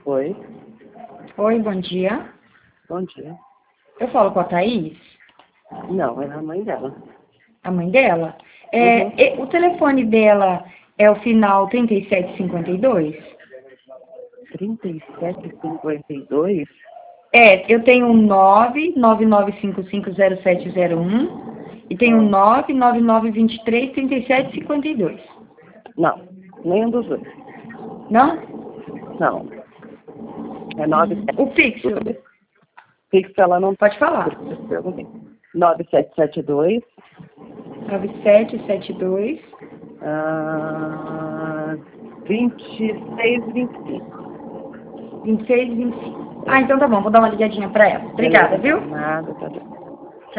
Oi, Oi, bom dia. bom dia. Eu falo com a Thaís, Não, é a mãe dela. a mãe dela. Uhum. O telefone dela é o final 3752? 3752? Eu tenho um 999550701 e tenho um Ah, 999233752. não, nenhum dos dois. Não? Não, é 97. O fixo, Fixo ela não pode falar. perguntei. 9772 9772 2625. 2625. Ah, então tá bom, vou dar uma ligadinha pra ela. Obrigada, Beleza, viu? então, nada, tá bem.